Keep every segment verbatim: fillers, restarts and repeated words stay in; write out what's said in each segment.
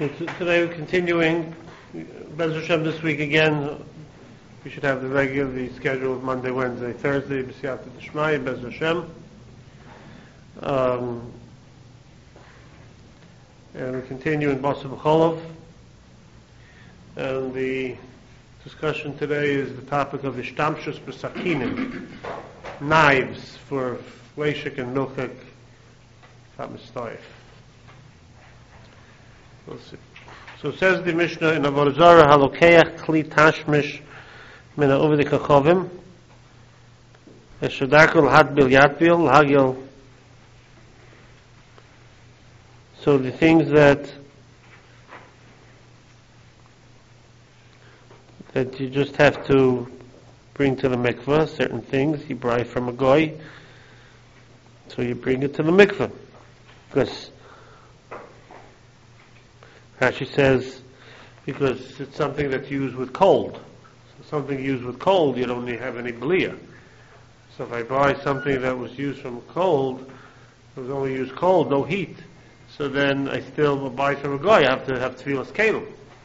So t- today we're continuing. Bez Hashem this week again. We should have the regularly scheduled Monday, Wednesday, Thursday. B'siyata d'shmaya, Bez Hashem. Um, and we continue in Basa B'cholov. And the discussion today is the topic of Ishtamshus B'sakinim, knives for Fleshik and Milchik Fatmistoif. We'll see. So it says the Mishnah in Avodah Zarah, Halokeach Kli Tashmish Mina Uvdi Kachovim Eshadakul Had Bil Yatbil Hagil. So the things that that you just have to bring to the mikveh, certain things you buy from a goy, so you bring it to the mikveh, because Rashi says, because it's something that's used with cold. So something used with cold, you don't have any belia. So if I buy something that was used from cold, it was only used cold, no heat, so then I still will buy from a guy, I have to have tefillas kelim.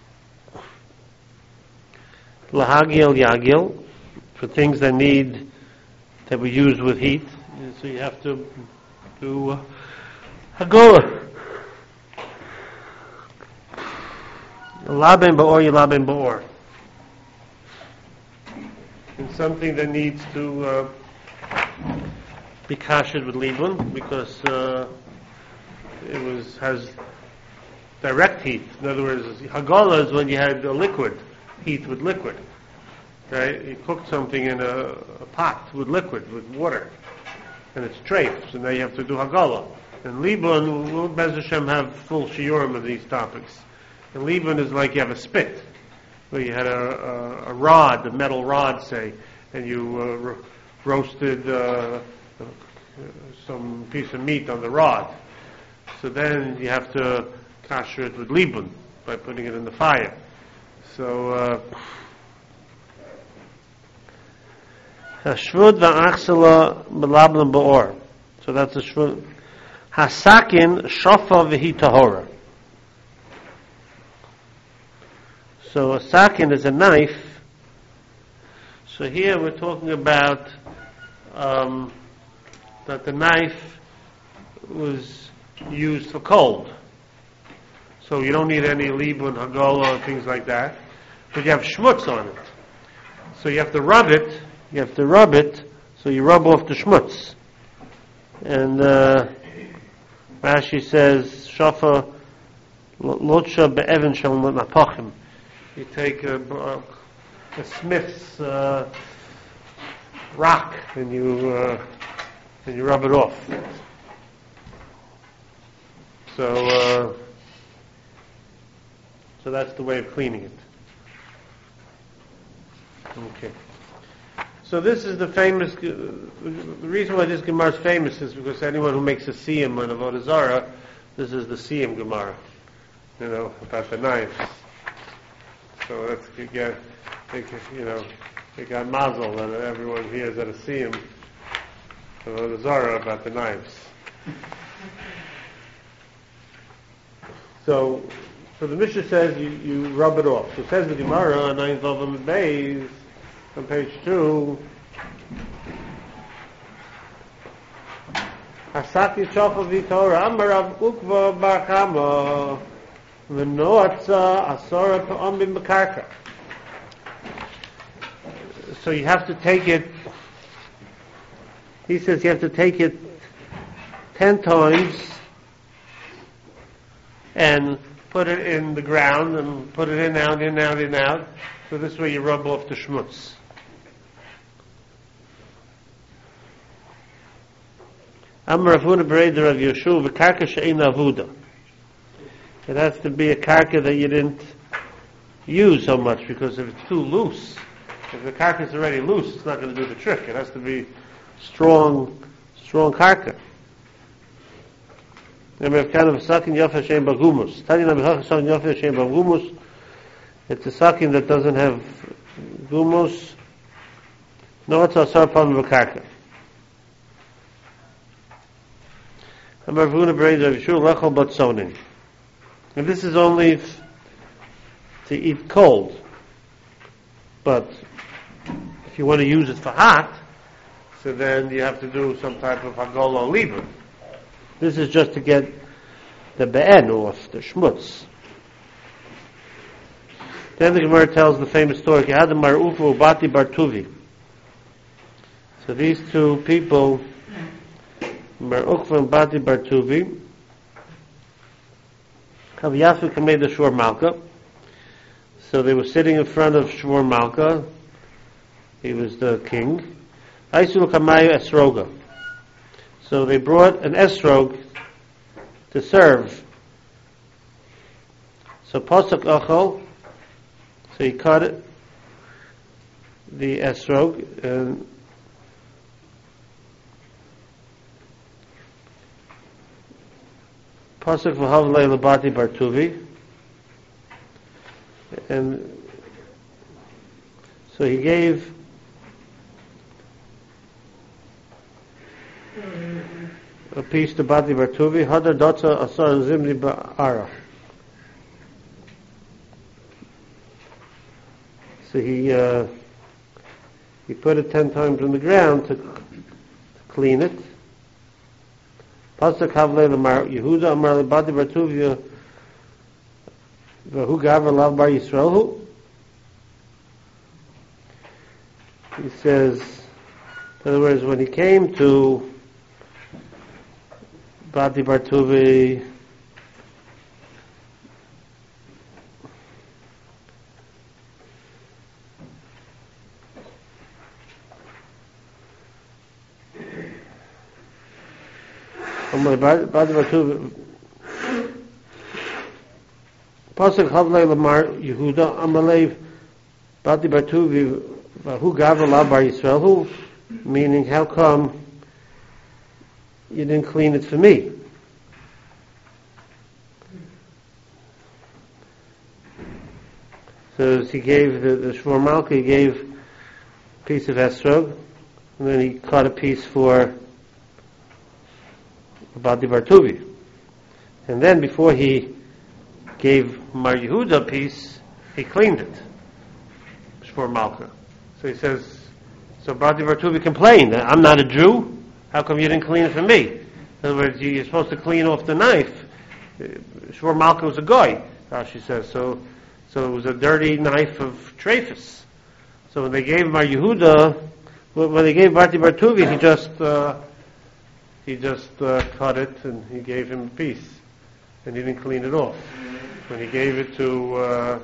Lahagil yagil, for things that need, that we use with heat, so you have to do uh, hagolah. Laben ba'or, yelaben ba'or. And something that needs to uh, be kashed with libun, because uh, it was has direct heat. In other words, hagolah is when you had a liquid, heat with liquid. Right? You cooked something in a, a pot with liquid, with water, and it's treif, so now you have to do hagolah. And libun, we'll Bez Hashem have full shiurim of these topics. And libun is like you have a spit, where you had a, a, a rod, a metal rod, say, and you uh, ro- roasted uh, some piece of meat on the rod. So then you have to kasher it with libun by putting it in the fire. So shvud va'achsela belablan ba'or. So that's a shvud. Hasakin shofa v'hi tahora. So a sakin is a knife. So here we're talking about um, that the knife was used for cold. So you don't need any libun, hagolah, things like that. But you have shmutz on it. So you have to rub it. You have to rub it. So you rub off the shmutz. And uh, Rashi says, "Shafa lotsha be'evan shalom napachim." You take a, a, a smith's uh, rock and you uh, and you rub it off. So uh, so that's the way of cleaning it. Okay. So this is the famous. Uh, the reason why this Gemara is famous is because anyone who makes a siyum on Avodah Zarah, this is the siyum Gemara. You know, about the knives. So let's get, you know, they got mazel that everyone hears at a siyum Avodah Zarah about the knives. So, so the Mishnah says you, you rub it off. So it says the Gemara on nine Vavam Beis on page two. Hasati chofa v'torah amarav ukva bar chama. So you have to take it, he says you have to take it ten times and put it in the ground and put it in, out, in, out, in, out. So this way you rub off the shmutz. Amar Ravuna Bereder of Yeshua v'karka she'ein avuda. It has to be a karka that you didn't use so much, because if it's too loose, if the karka is already loose, it's not going to do the trick. It has to be strong, strong karka. It's a sakin that doesn't have gumus. No, it's a sarpan v'karka. Amar Ravuna Bereder of Yeshua lechol batzonin. And this is only f- to eat cold. But if you want to use it for hot, so then you have to do some type of hagol liber. This is just to get the be'en off, the shmutz. Then the Gemara tells the famous story, Kehad Mar Ufa Ubati Bar Tuvi. So these two people, Mar Ukva and Bati Bar Tuvi, Kav Yafik made the Shur Malka. So they were sitting in front of Shur Malka. He was the king. Aisul Kamayu Esroga. So they brought an esrog to serve. So Pasuk Achol, so he cut it, the esrog, and Pasuk V'Havlei Labati Bar Tuvi, and so he gave a piece to Bati Bar Tuvi, Hadar Dotza Asar Zimni Ba'ara. So he uh, he put it ten times on the ground to, to clean it. Pasuk Havlei Lamar Yehuda Amar Lebati Bar Tuvi V'Hu Gavra Lav Bar Yisrael. He says, in other words, when he came to Bati Bar Tuvi, Bati Bar Tuvi, Pasuk Havlei Lamar Yehuda Amalei Bati Bar Tuvi V'Hu Gavra Lav Bar Yisrael, meaning how come you didn't clean it for me? So he gave the, the Shmur Malka, he gave a piece of esrog, and then he cut a piece for Bati Bar Tuvi. And then before he gave Mar Yehuda a piece, he cleaned it, Shmur Malka. So he says, so Bati Bar Tuvi complained, I'm not a Jew, how come you didn't clean it for me? In other words, you're supposed to clean off the knife. Shmur Malka was a guy, Rashi says, so so it was a dirty knife of trephus. So when they gave Mar Yehuda, when they gave Bati Bar Tuvi, he just uh, he just uh, cut it and he gave him a piece, and he didn't clean it off. When he gave it to uh,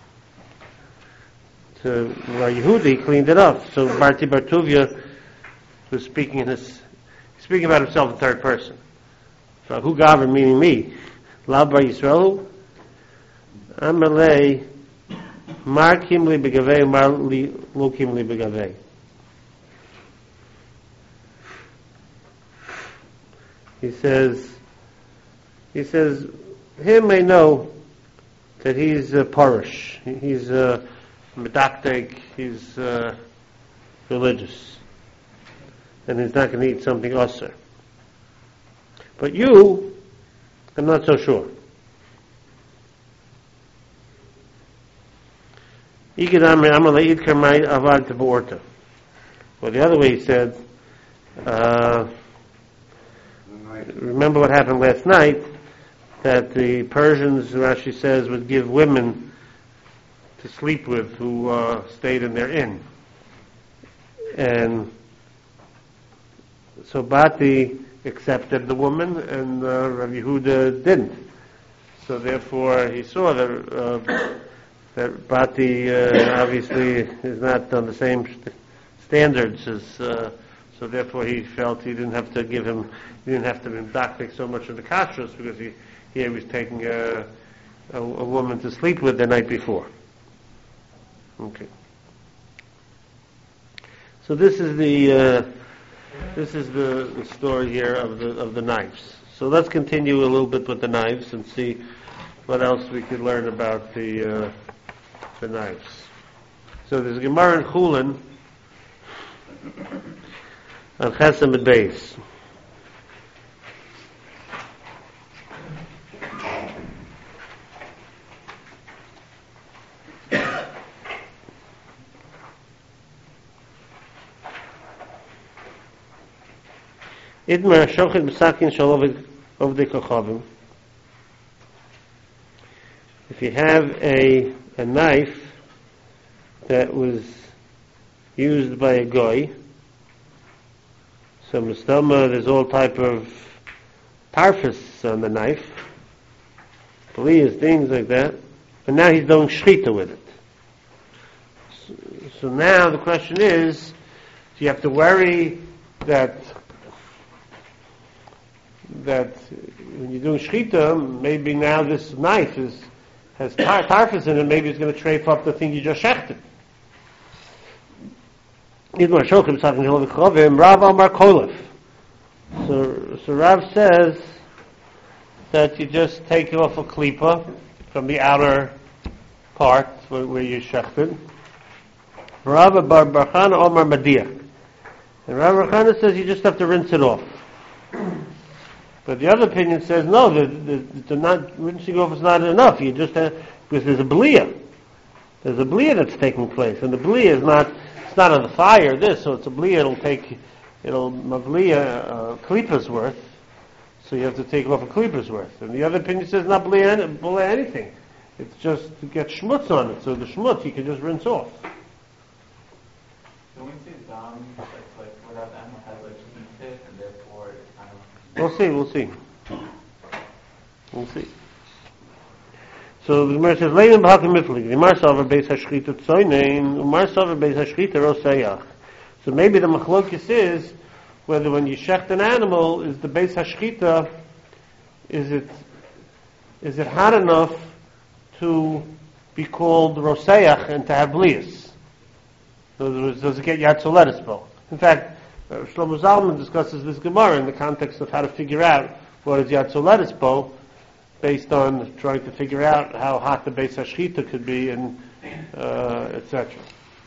to Mar Yehuda, he cleaned it up. So Bati Bar Tuvi was speaking in his speaking about himself in third person. So who Gavra, meaning me, Lav Bar Yisrael. Amalei Mar Kimli Begavei Mar Lo Kimli Begavei. He says, he says, him may know that he's a parish, he's a medactic, he's uh, religious, and he's not going to eat something usher. But you, I'm not so sure. Well, the other way he said, uh, remember what happened last night, that the Persians, Rashi says, would give women to sleep with who uh, stayed in their inn. And so Bati accepted the woman and uh, Rabbi Yehuda didn't. So therefore he saw that uh, that Bati uh, obviously is not on the same st- standards as, uh, so therefore he felt he didn't have to give him, he didn't have to be doctoring so much of the kashrus because he, he was taking a, a, a woman to sleep with the night before. Okay. So this is the, uh, this is the, the story here of the, of the knives. So let's continue a little bit with the knives and see what else we could learn about the, uh, the knives. So there's a Gemara in Chulin on Chesem and Beis. Idmar shochet b'sakin shal ovdei kochavim. If you have a a knife that was used by a goy, so mustama, there's all type of tarfus on the knife, polias, things like that, and now he's doing shchita with it. So, so now the question is, do you have to worry that that when you're doing shchita, maybe now this knife is has tar- tarfus in it, maybe it's going to trafe up the thing you just shechted. Rav Amar Kolef. So, so Rav says that you just take off a klipa from the outer part where, where you shechted. Rav Bar Barchana Omar Madiach. And Rav Barchana says you just have to rinse it off. But the other opinion says no, the, the, the not rinsing off is not enough. You just have, because there's a bliya. There's a bliya that's taking place, and the bliya is not it's not on the fire. This, so it's a bliya. It'll take it'll mavliya uh, klipa's worth. So you have to take off a klipa's worth. And the other opinion says not bliya, bliya anything. It's just to get schmutz on it. So the schmutz you can just rinse off. Can we say dam like like where that animal has like heat pit and therefore it's kind of We'll see, we'll see. We'll see. So the Gemara says, Leilim b'hakim miflik, the Mar Savar beis hashchita tzoynein, Mar Savar beis hashchita rosayach. So maybe the machlokes is, whether when you shecht an animal, is the beis hashchita, is it, is it hot enough to be called rosayach and to have blias? In other words, does it get yatzoletis bo? In fact, Uh, Shlomo Zalman discusses this Gemara in the context of how to figure out what is Yatzoletis Bo, based on trying to figure out how hot the Beis Hashchita could be, and uh, et cetera.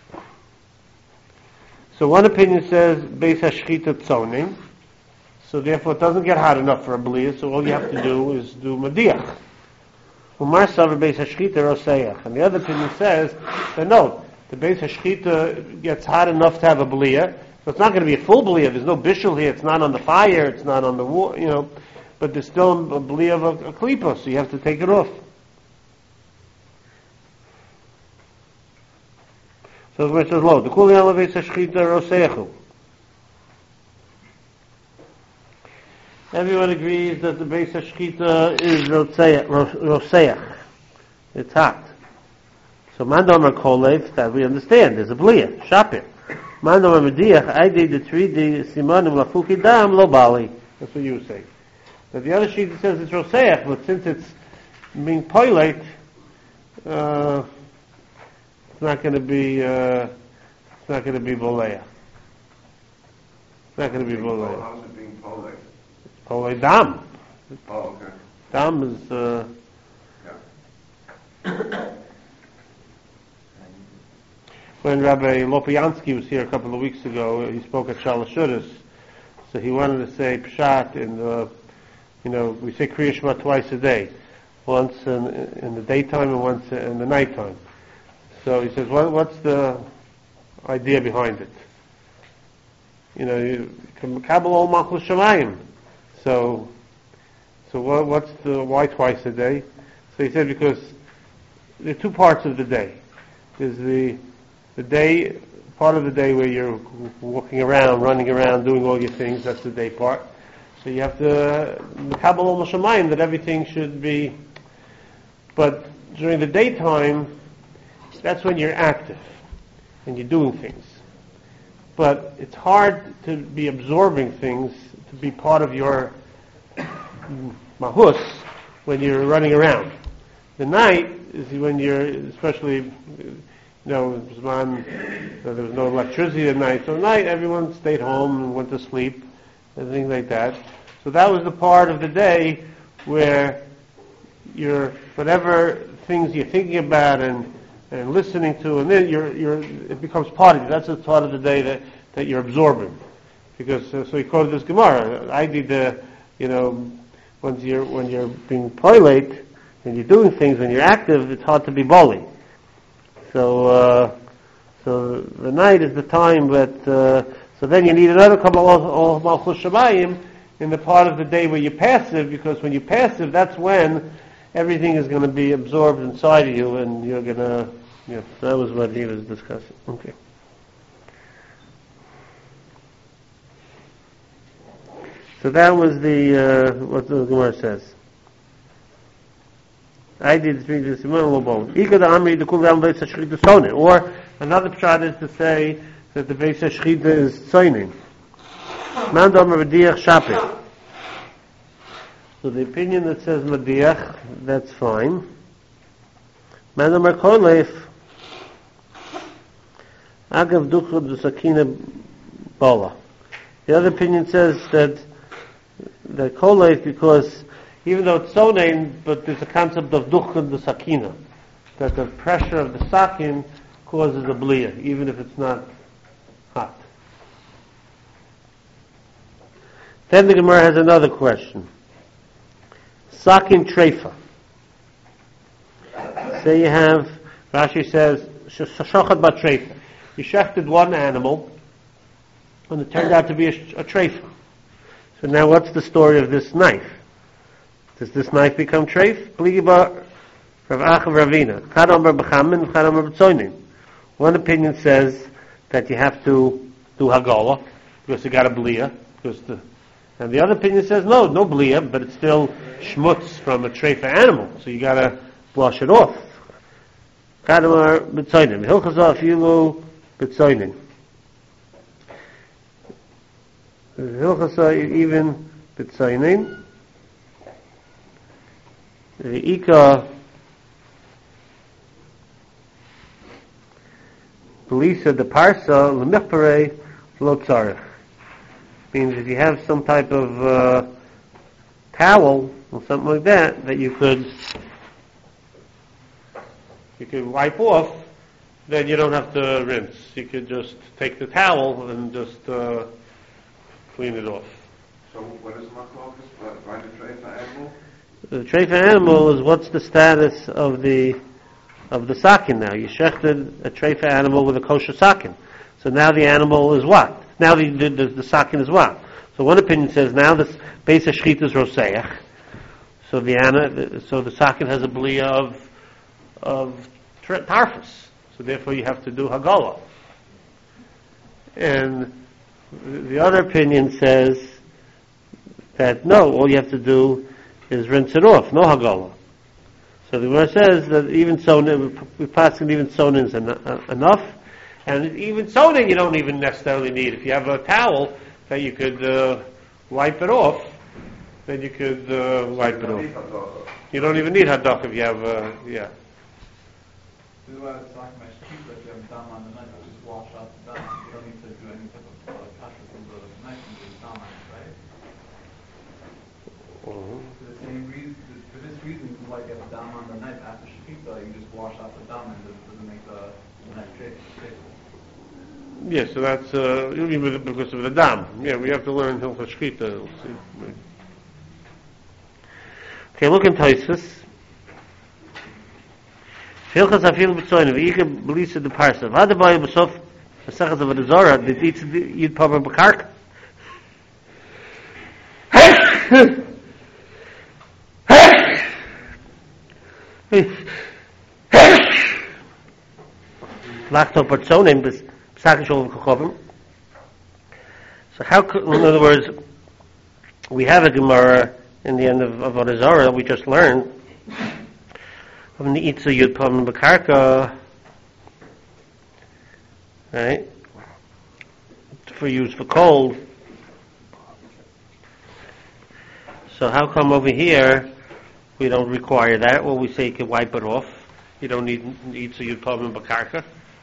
So one opinion says Beis Hashchita Tzonim, so therefore it doesn't get hot enough for a B'liya, so all you have to do is do Mediach. Umar Savar Beis Hashchita Rosayach. And the other opinion says that no, the Beis Hashchita gets hot enough to have a B'liya. So it's not going to be a full belief. There's no bishul here. It's not on the fire. It's not on the war. You know, but there's still a belief of a, a klipa, so you have to take it off. So the verse says, "Lo, the kuli alaveis hashchita rosechu." Everyone agrees that the beis hashchita is roseach. It's hot. So mandamar kolev, that we understand. There's a belief. Shapir. Mando Mediach, I did the three D Simanim Lafuki Dam Lo Bali. That's what you say. But the other sheet says it's Roseach, but since it's being poilate, uh, it's not going to be, uh, it's not going to be Boleah. It's not going to be Boleah. How's it being polite? Polate Dam. Oh, okay. Dam is, uh, Yeah. when Rabbi Lopiansky was here a couple of weeks ago, he spoke at Shalashudas, so he wanted to say Pshat in the, you know, we say Kriya Shema twice a day, once in, in the daytime and once in the nighttime. So he says, what, what's the idea behind it? You know, you can Kabbalah Ol Malchus Shamayim. So, so what, what's the, why twice a day? So he said because there are two parts of the day. There's the The day, part of the day where you're walking around, running around, doing all your things, that's the day part. So you have to, Kabbalah Mashamayim, that everything should be, but during the daytime, that's when you're active, and you're doing things. But it's hard to be absorbing things, to be part of your mahus, when you're running around. The night is when you're, especially, You know, it was on, so there was no electricity at night. So at night, everyone stayed home and went to sleep and things like that. So that was the part of the day where you're, whatever things you're thinking about and, and listening to, and then you're, you're, it becomes part of you. That's the part of the day that, that you're absorbing. Because, uh, so he quoted this Gemara. I did the, you know, once you're, when you're being poilate and you're doing things, when you're active, it's hard to be boli. So, uh, so the night is the time that, uh, So then you need another Kabbalah of Malchus Shamayim in the part of the day where you're passive, because when you're passive, that's when everything is going to be absorbed inside of you, and you're going to, yeah, that was what he was discussing. Okay. So that was the, uh, what the Gemara says. I did three this one little bone. Ika the Amri the Kul Gam Beis Hashchita Sonin. Or another pshat is to say that the Beis Hashchita is Sonin. Man Domer Mediach Shapir. So the opinion that says Mediach, that's fine. Man Domer Koleif Agav Duchud Sakina Bola. The other opinion says that the Koleif, because even though it's sonain, but there's a concept of duchud the sakina, that the pressure of the sakin causes a bliya, even if it's not hot. Then the Gemara has another question. Sakin treifa. Say you have, Rashi says, shachad ba treifa. You shechted one animal, and it turned out to be a, a treifa. So now what's the story of this knife? Does this knife become treif? One opinion says that you have to do hagala because you got a bliya, because the, and the other opinion says no, no bliya, but it's still schmutz from a treifa animal, so you got to wash it off. Kadamar b'tzoinin, hilchazah afilu b'tzoinin. Hilchazah even b'tzoinin. The Ika Belisa the Parsa L'michpare Lo Tzarech means if you have some type of uh, towel or something like that that you could you could wipe off, then you don't have to rinse. You could just take the towel and just uh, clean it off. So what is Maklokes? Why the treifa animal? The treifa animal is what's the status of the of the sakin now. You shechted a treifa animal with a kosher sakin. So now the animal is what? Now the the, the, the sakin is what? So one opinion says now this Beis Hashchita is roseach. So the ana, so the sakin has a bliya of of tarfus. So therefore you have to do hagala. And the other opinion says that no, all you have to do is rinse it off, no hagala. So the Gemara says that even sonin, we pass even sonin is en- enough, and even sonin you don't even necessarily need. If you have a towel that you could uh, wipe it off, then you could uh, wipe it off. You don't even need hadach if you have, uh, yeah. This is why it's talking about sheep, that you have dam on the knife, just wash out the dam. You don't need to do any type of uh, kasha from the knife and just dam on it, right? Mm-hmm. For the same reason, for this reason, like you have dam on the knife after shechita, you just wash out the dam and it doesn't make the, the knife traceable. Yeah, so that's uh, even because of the dam. Yeah, we have to learn Hilchos Shechita. Okay, look in Tosfos. Hilchos Afil B'Tzoyin V'Yika Belisa the Parsa. V'Adabayi B'Sof B'Sachas of the Zora that eats Yid Pabam B'Karka. Lachto B'Tzonim B'Sachas Sholem Kachovim. So how could, in other words, we have a Gemara in the end of Avodah Zarah that we just learned from the Itza Yud Pam B'Karka, right? For use for cold. So how come over here we don't require that? Well, we say you can wipe it off. You don't need Itza Yud Pam B'Karka.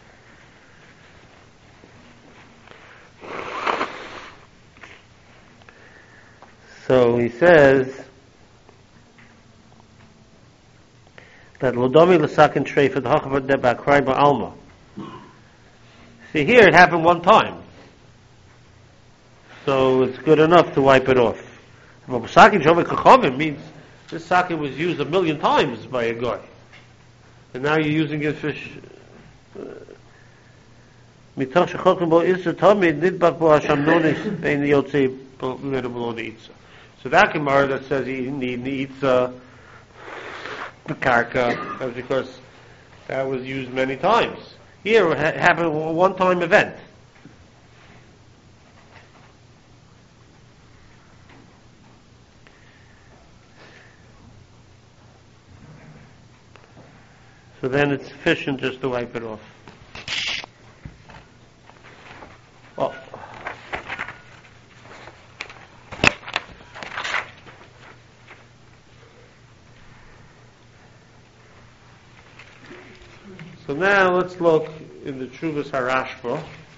So he says that Lodomi l'sakin treifet hachavad de ba'krai ba'alma. See, here it happened one time, so it's good enough to wipe it off. But sakin shomer kachovim means this sakin was used a million times by a guy, and now you're using it for sh- uh, מתוך שחוקרים בו איסר תמיד נדבק בו השמנונס בין יוצא below the Itza. So that Gemara that says you need the Itza, the Karka, that's because that was used many times. Here it ha- happened a one-time event. So then it's sufficient just to wipe it off. Oh. So now let's look in the Chuvas Harashba.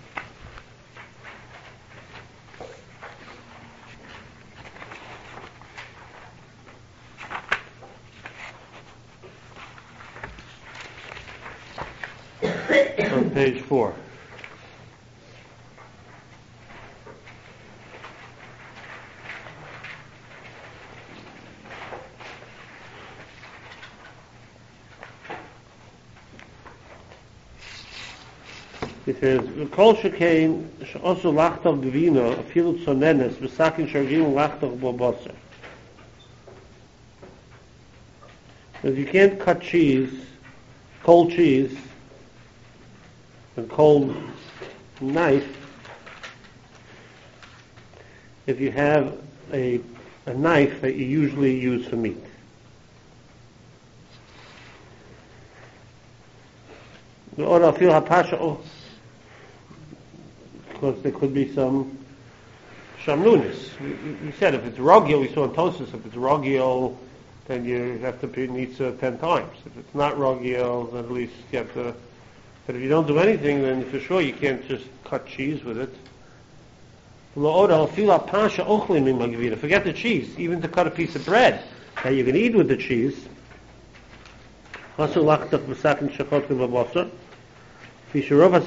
On page four. It says, "Kol shekein she'osu lachtov b'vino afilu tzonenes v'sakin shargim lachtov b'bosser." Because you can't cut cheese, cold cheese, and cold knife if you have a a knife that you usually use for meat. Or afil hapasha. Because there could be some shamlunis. We, we said if it's rogio, we saw in Tosas, if it's rogio, then you have to be nitza ten times. If it's not rogio, then at least you have to. But if you don't do anything, then for sure you can't just cut cheese with it. Forget the cheese, even to cut a piece of bread that you can eat with the cheese. So he says,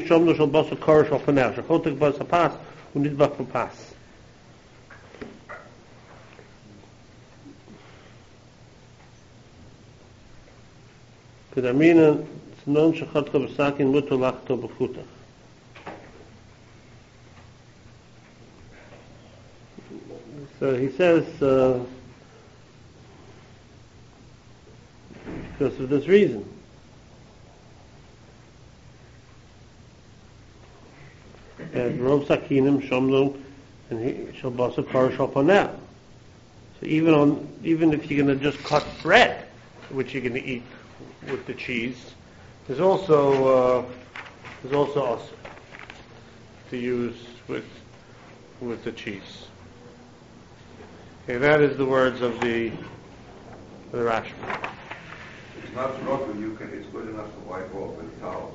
uh, because of this reason. And Rov Sakinim Shomnu and he shall basa parashal panel. So even on even if you're going to just cut bread, which you're going to eat with the cheese, there's also uh, there's also also to use with with the cheese. Okay, that is the words of the the Rashi. It's not rotten, you can, it's good enough to wipe off with a towel.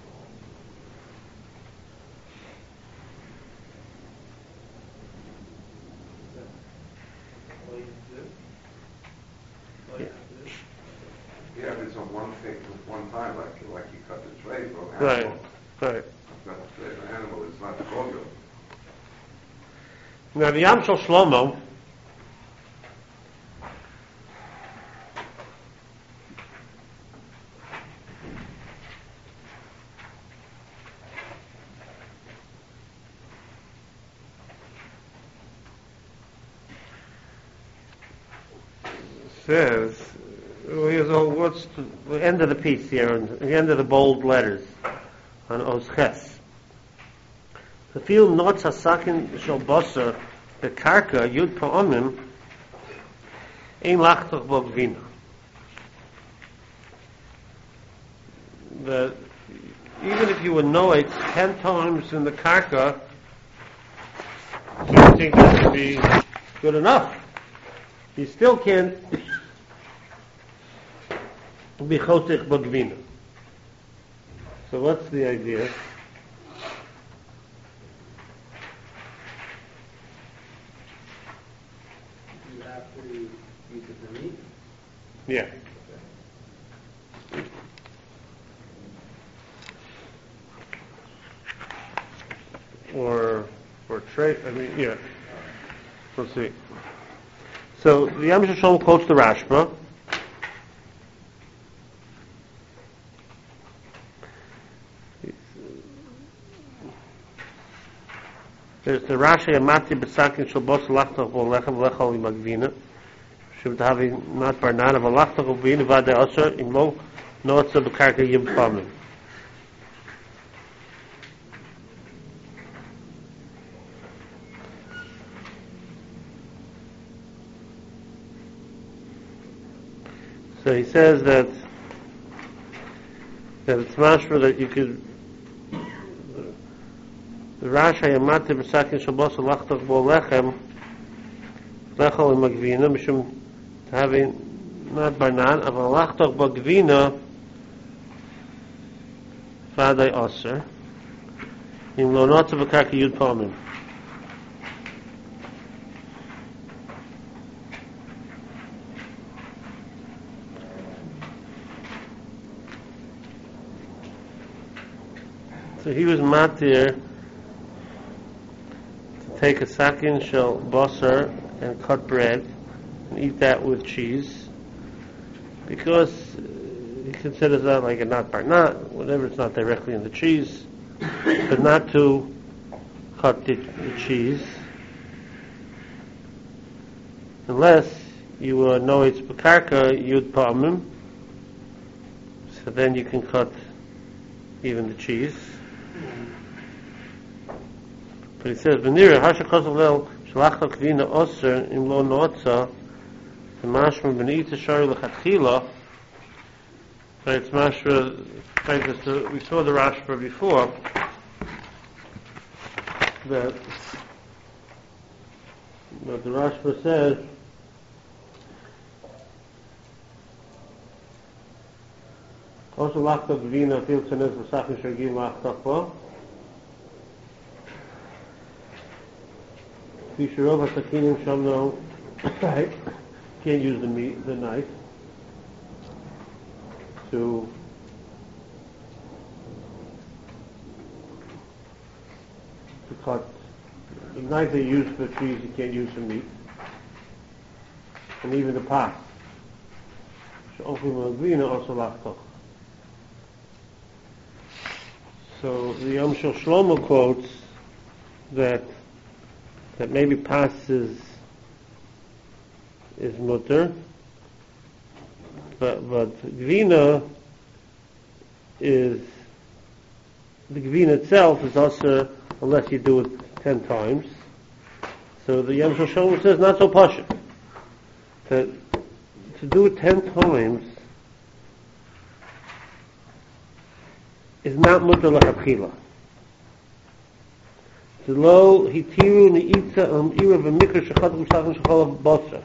Yeah, if it's on one thing, one time, like like you cut the tray for an Right, animal. right. Cut the tray for an animal, it's not kosher. Now the Yam Shel Shlomo says, well, here's all, what's the, the end of the piece here, and the end of the bold letters on Osches. The field notes hasakin shel basar the karka yud pa'amim ein lachtoch bo gvina. That even if you would know it ten times in the karka, do you think that would be good enough? You still can't be chotich b'gvina. So what's the idea? You have to use it for meat? Yeah. Or, or trade, I mean, yeah. Let's see. So the Yam Shel Shlomo quotes the Rashba. There's the Rashi Amati Besakin Shalbos Lachtach Bo Lechem Lechol Imagvina. Should having not Barnan of a Lachtach of Vina Vade Osher in Lo Noatza Bekarka Yim Pamim. So he says that that it's mashma that you could the Rashi Yamati B'Sakin Shabos Lachtach Bo Lechem Lechol Imagvina Mishum having not Barnan of a Lachtach Bo Gvina Vadei Osir in Lo Notzav Bekarka Yud Pamim. So he was matir to take a sakin shel basar and cut bread and eat that with cheese because he considers that like a not barnat, whatever, it's not directly in the cheese, but not to cut the, the cheese unless you uh, know it's bekarka yud pa'amim, so then you can cut even the cheese. But he says, "V'nira hashakosel shalachta kvina oser im lo noatza the mashma b'neita shari lechatchila." Right, it's mashma. Right, this, we saw the Rashba before that. But the Rashba says. Also, lachta kvina fil tzanes v'sachin shagim lachta po. Fisherov hasakinim shamno. Right, can't use the meat, the knife to to cut. The knife they use for cheese, you can't use for meat, and even the pot. So So the Yom Shel Shlomo quotes that that maybe pas is is mutter, but but gvina is the gvina itself is also unless you do it ten times. So the Yom Shel Shlomo says not so pashut that to do it ten times is not mutter lachatchila. Lo hitiru neitza am ira v'mikra shechad v'sachin shechol b'bosra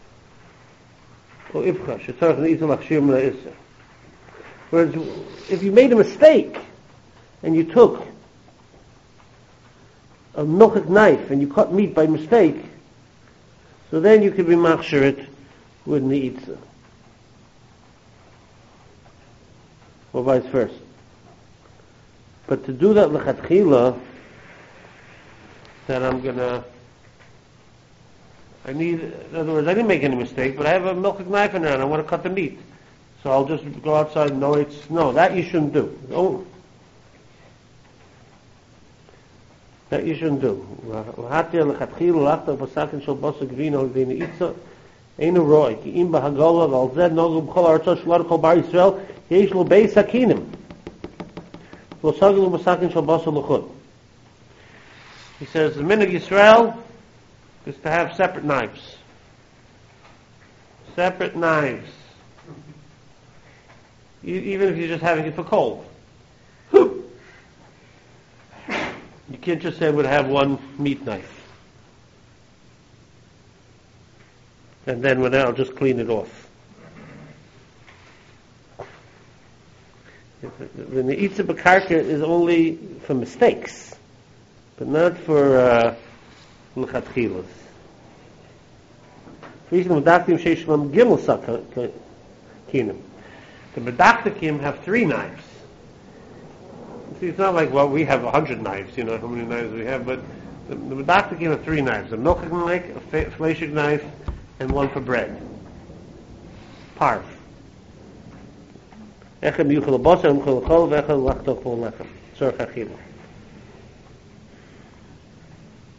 or ifcha shetzarach neitza lachshir m'la'isa. Whereas if you made a mistake and you took a milchik knife and you cut meat by mistake, so then you could be machshir it with neitza, or vice versa. But to do that lechatchila, that I'm gonna, I need, in other words, I didn't make any mistake, but I have a milk knife in there and I want to cut the meat. So I'll just go outside and no, it's, no, that you shouldn't do. No. That you shouldn't do. Einu roi, ki im bahagola, val zed nogu b'chol arzo shlar kol bar Yisrael, yesh lo beis sakinim. Lo saglu b'sakin shal basar l'chud. He says the minhag Yisrael is to have separate knives. Separate knives. E- even if you're just having it for cold. You can't just say we'd have one meat knife. And then when I'll just clean it off. The neitza b'karka is only for mistakes, but not for l'chatchilas. The medaktikim have three knives. See, it's not like, well, we have a hundred knives, you know, how many knives we have, but the, the medaktikim have three knives, a milchik knife, a fleshig knife, and one for bread. Parv. Echem yuchel b'osar, yuchel l'chol, v'echel l'achtoch v'lechem. Tzorch achila.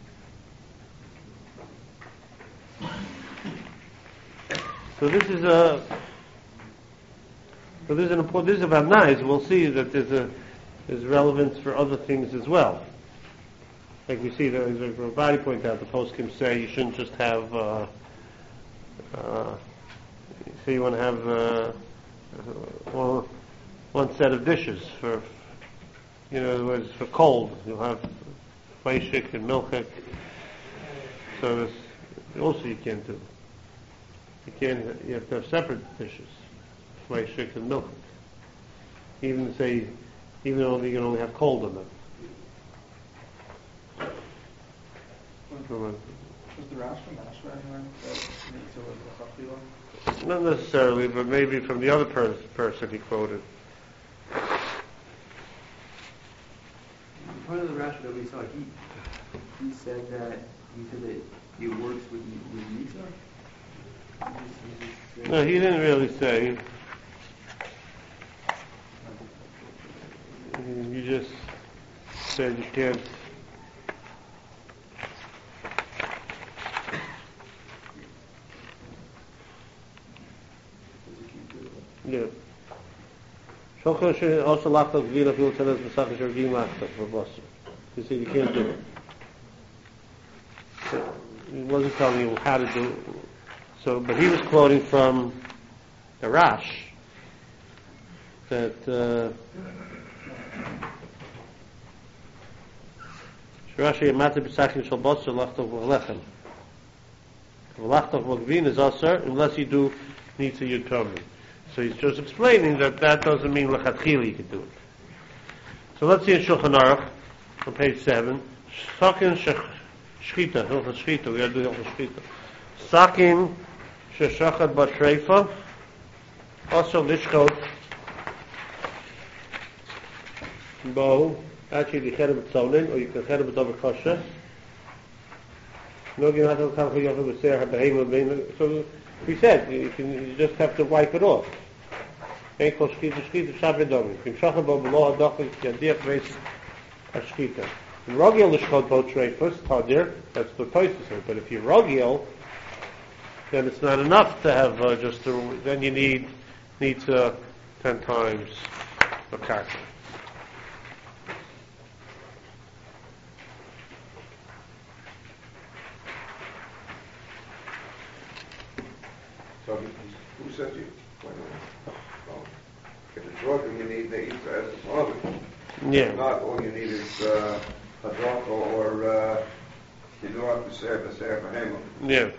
So this is a, so this is an important, this is about knives. We'll see that there's a, there's relevance for other things as well. Like we see, that, as Rabbi pointed out, the poskim say you shouldn't just have, uh, uh, say you want to have uh, one, one set of dishes for, you know, in other words, for cold. You'll have fleishik and milchik. So this, also you can't do. You can't, you have to have separate dishes, fleishik and milchik. Even say, even though you can only have cold in them. Was the Rash from Ashra anywhere that makes it a chachila? Not necessarily, but maybe from the other per- person he quoted. Part of the Rashi that we saw, he he said that he said that it works with with Misa. He just, he just No, he didn't really say. You just said you can't. Yeah. Shulchan also lacked of Gvila Fil Tenes B'Sach Shergim Lacked for Bosser. He said you can't do it. So he wasn't telling you how to do it. So, but he was quoting from the Rash that uh, Rashi Amata B'Sachin Shal Bosser Lachtov V'Lechem. Lachtov V'Gvin is also unless you do need to determine. So he's just explaining that that doesn't mean lechatchila you can do it. So let's see in Shulchan Aruch on page seven. Sakin shchita, hilchas shchita. We got to do hilchas shchita. Sakin sheshachad batreifa. Also lishchot bo. Actually, you can b'tzonin, or you can cherem b'tov kosher. No ginatel kalcha yochel b'seir habehema. So he said you can you just have to wipe it off. Enkel shchita shchita shabedom. Kim shachad bo below hadachel yadiach veis hashchita. Rogel lishchot bo treifus tadir. That's the toisus. But if you're rogel, then it's not enough to have uh, just a, then you need needs uh, ten times a karka. So who said you? Well, if it's working, you need the Isa as a father. Yeah. If not, all you need is uh, a drop or uh, you do have to serve the serve a hammer. Yeah.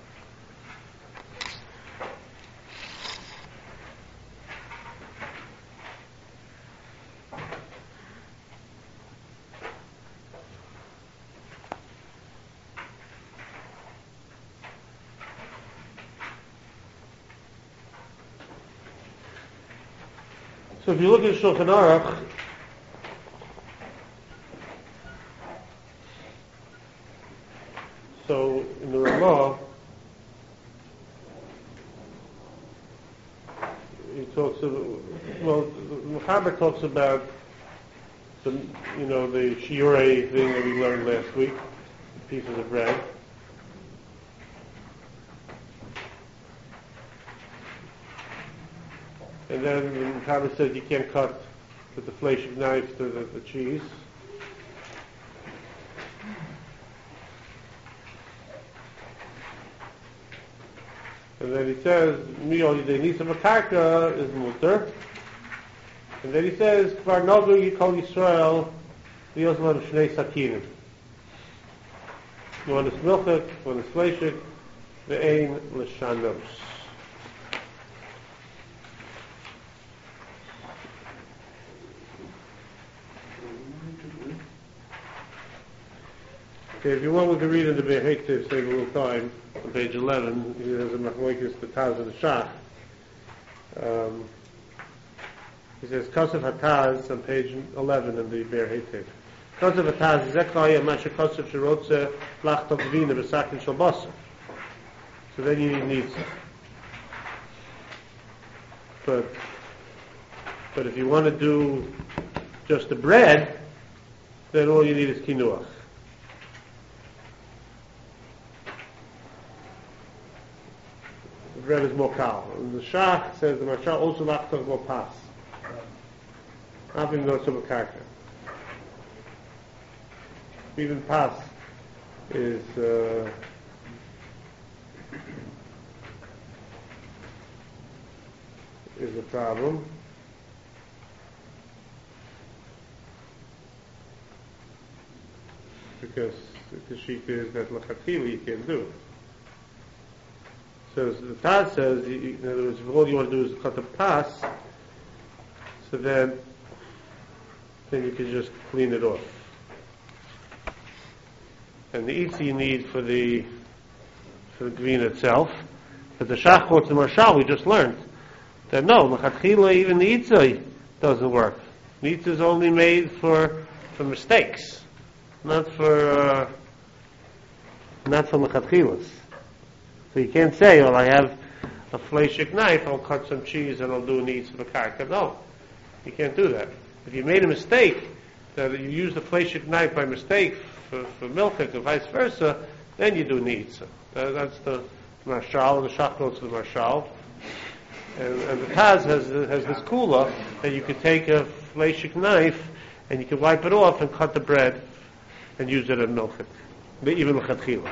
So if you look at Shulchan Aruch, so in the Ramah, he talks about, well, the Mechaber talks about the, you know, the shiurei thing that we learned last week, pieces of bread. And then the Mechaber says you can't cut with the fleishik knife to the, the cheese. And then he says, Mio Yidei Makarka is mutter. And then he says, Kvar Nogu Yikol Yisrael Yosman Shnei Sakinim. One is milchik, one is fleishik, the aim l'shanos. Okay, if you want, we can read in the Behek to save a little time. On page eleven, he has a machlokes the Taz and the Shach. Um, he says, Kosev HaTaz on page eleven in the Be'er Heitev. Kosev HaTaz, Zekaya Masha Kosev Shirotze Lachtov Vina V'Sakin Shalbasa. So then you need Nitza. But, but if you want to do just the bread, then all you need is Kinuach. bread is more kal. And the Shach says the Mashal also lachtoch more pas. Even though it's a karka. Even pas is uh, is a problem. Because the sheet is that lachatchila you can't do. So the Taz says, in other words, if all you want to do is cut the pas, so then then you can just clean it off. And the itza you need for the for the green itself. But the Shach quotes the Marshal we just learned that no, lachatchila even the itza doesn't work. The itza is only made for for mistakes, not for uh, not for lachatchilas. So you can't say, well, I have a fleshik knife, I'll cut some cheese and I'll do an itza v'karka. No, you can't do that. If you made a mistake, that you used a fleshik knife by mistake for, for milchik or vice versa, then you do an itza. That, that's the Marshal, the Shach goes to the Marshal. And, and the Taz has, has this kula that you could take a fleshik knife and you can wipe it off and cut the bread and use it in milchik, even l'chatchila.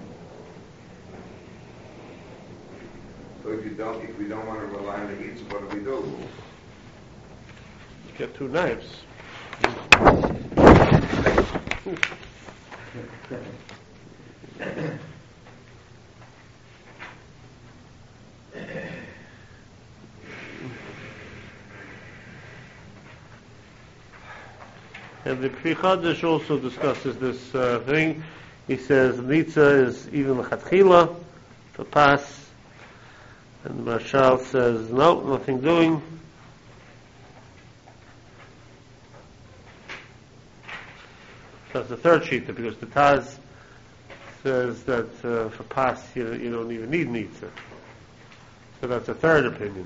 So if you don't, if we don't want to rely on the heat, so what do we do? Get two knives. And the Pri Chadash also discusses this uh, thing. He says Nitza is even l'chatchila for pas. And the Marshal says, no, nothing doing. That's the third sheet, because the Taz says that uh, for pas you, you don't even need nitza. So that's a third opinion.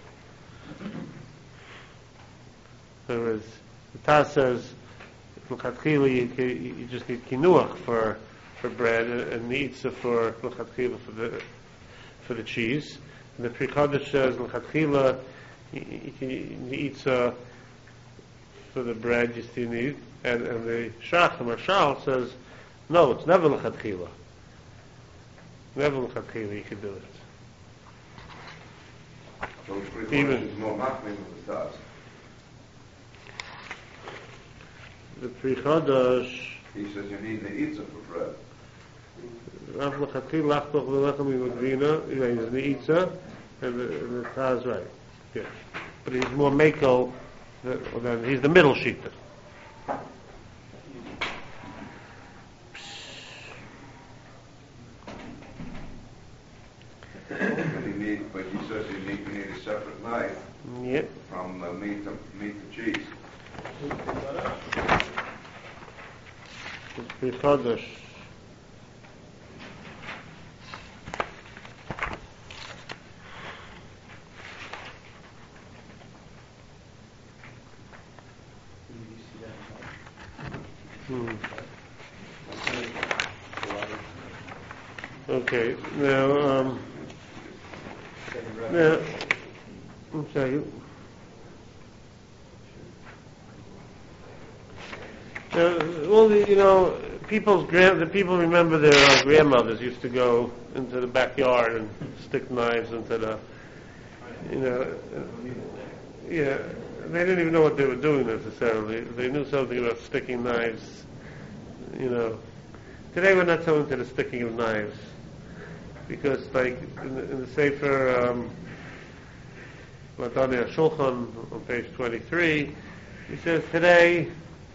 Whereas the Taz says, l'chatchila you, you just need kinuach for for bread and nitza for l'chatchila for the for the cheese. And the Pri Chadash says l'chatchila you can eat uh, for the bread you still need, and, and the Shach, the Marshal, says no, it's never l'chatchila. Never l'chatchila you can do it. So three Even is more machmir than the Taz. the Pri Chadash, He says you need the itza for bread. Rav l'chatchila lachtoch v'lechem imagvina, is the itza, and the, and the Taz right. Yeah. But he's more mako than, he's the middle sheeter. But he need, but he says you need, you need a separate knife Yep. from uh, meat to meat to cheese. Pri Chadash. Hmm. Okay, now, um, now, I'm sorry. Now, all the, you know, people's grand, the people remember their uh, grandmothers used to go into the backyard and stick knives into the, you know, uh, yeah, they didn't even know what they were doing necessarily. They knew something about sticking knives, you know. Today we're not so into the sticking of knives, because like in the, in the Sefer um, Ladani HaShulchan on page twenty-three, he says today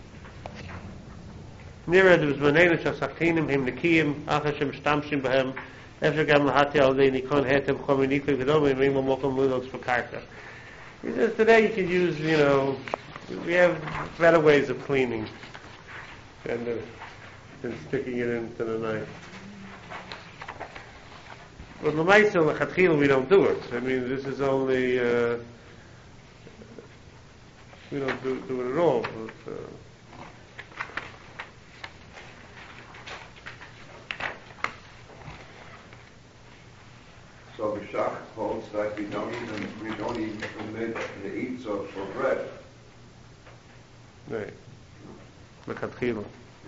Nira there was manenu shasachinim him nekiyim achashem shtamshim behem efshar gam lahati al dei nikon hetem chominikli v'dom v'im mokom ludos for karka. He says today you can use, you know, we have better ways of cleaning than, the, than sticking it into the knife. But l'maisa l'chatchila we don't do it. I mean, this is only uh, we don't do, do it at all. But, uh, So the Shach holds that we don't even we don't even permit the eats of for bread. Right. Mekatchila.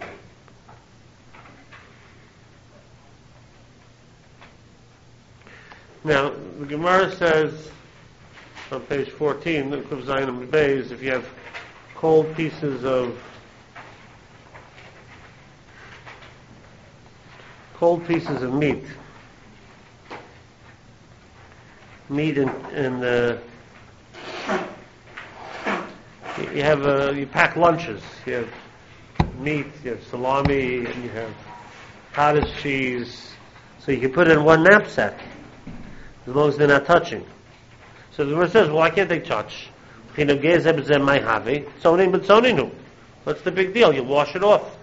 Now, the Gemara says on page fourteen, of Zayin Beis, if you have cold pieces of cold pieces of meat, meat and, and uh, you have uh, you pack lunches. You have meat, you have salami, and you have cottage cheese. So you can put it in one knapsack, as long as they're not touching. So the Gemara says, well, why can't they touch? What's the big deal? You wash it off.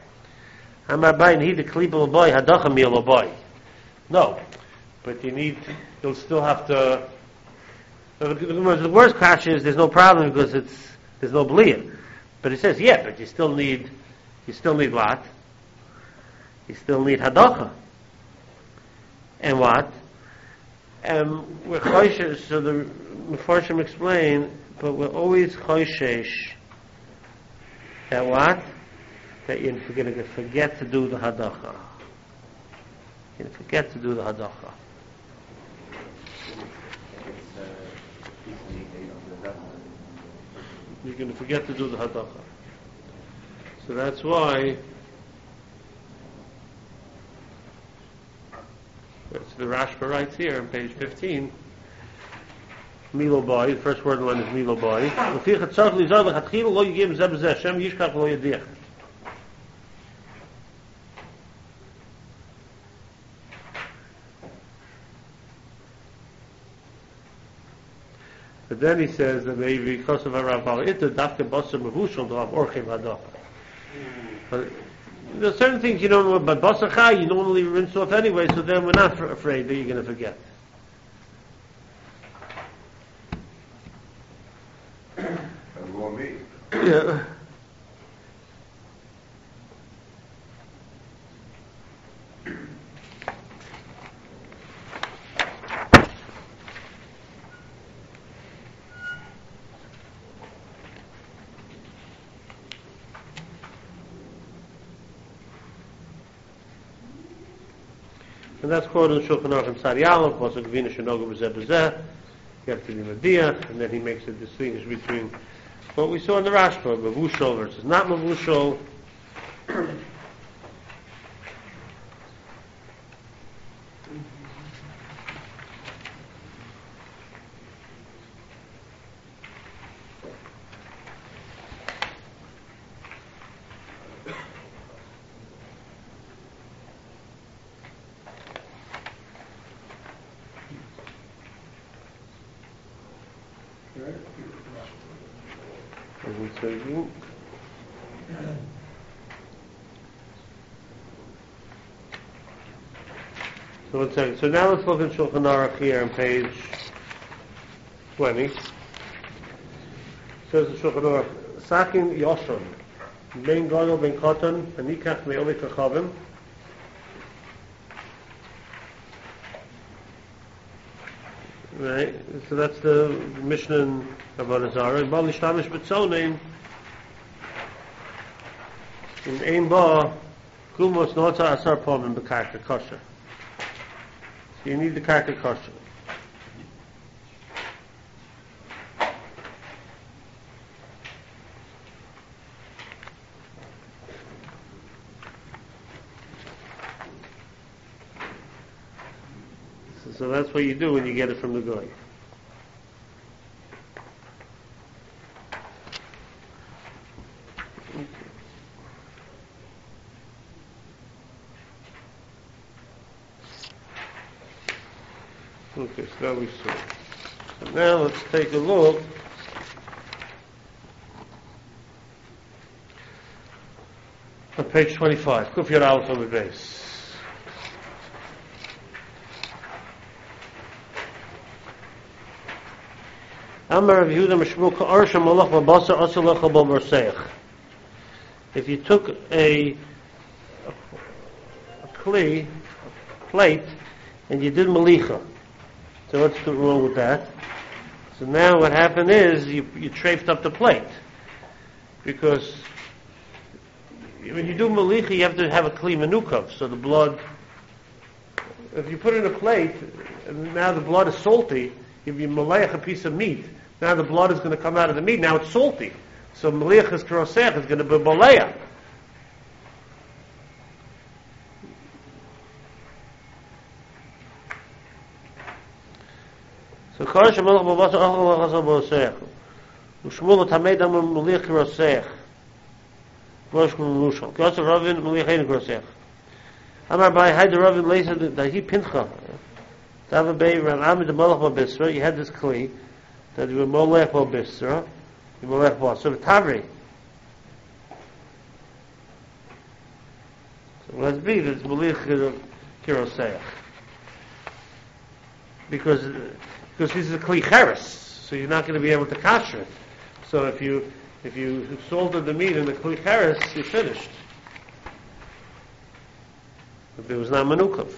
No, but you need, you'll still have to, the worst crash is there's no problem because it's, there's no bliyah. But it says, yeah, but you still need, you still need what? You still need hadacha. And what? Um, we're choishes, so the Mefarshim explain, but we're always choishes that what? That you're going to forget to do the hadacha. You're going to forget to do the hadacha. You're going to forget to do the hadacha. So that's why that's the Rashba writes here on page fifteen. Milo boy, the first word in the line is Milo boy. But then he says that maybe because of a Rav Ita dafke basar mevushal to have orchim hadacha. But there's certain things you don't know, but basar chai you normally rinse off anyway, so then we're not afraid that you're going to forget. And raw meat. Yeah. And that's quoted in Shulchan Aruch and Tzadi Aleph, also Gvina Shenoga B'zeh B'zeh, you have to be Mediach, and then he makes a distinction between what we saw in the Rashba, Mavushal versus not Mavushal. So one second. So now let's look at Shulchan Aruch here on page twenty. It says in Shulchan Aruch, Sakin Yoshon, Ben Gadol Ben Katan, Anikach Me'ovi Kachavim. Right, so that's the Mishnah in Avodah Zarah. And Bal Nishtamish B'tzonim, in Ein Ba, Kulmos Nota Asar Pomim B'karka Kosher. So you need the karka kosher. So, so that's what you do when you get it from the goy. Okay, so that we saw. So now let's take a look on page twenty-five. Kuf Yud Aleph on the base. Amar Rav Yehuda Mishmul Ka'arsha Malach V'Basar Asar Lecha Bo Merseich. If you took a, a, a kli, a plate, and you did malicha, So what's the wrong with that? So now what happened is you you trafed up the plate because when you do malicha you have to have a kli menukov, so the blood. If you put it in a plate and now the blood is salty, if you maleach a piece of meat, now the blood is going to come out of the meat. Now it's salty, so maliach is krosech is going to be baleah. So Koresh Melech Bavasa Achal Achal Bosech. Ushmul Tamed Am Melech Krosech. Vosh Kumushal. Koresh Ravin Melech Ein Krosech. Amar Bai Haid Ravin Leisa Dahi Pincha. Dava Bei Ram Amid the Melech Babisra. You had this kli that you were Molech Babisra. You Molech Babisra. So Tavri. So let's be it's Melech Krosech. Because Because this is a kli cheres, so you're not going to be able to kasher it. So if you if you salted the meat in the kli cheres, you're finished. But there was not manukav.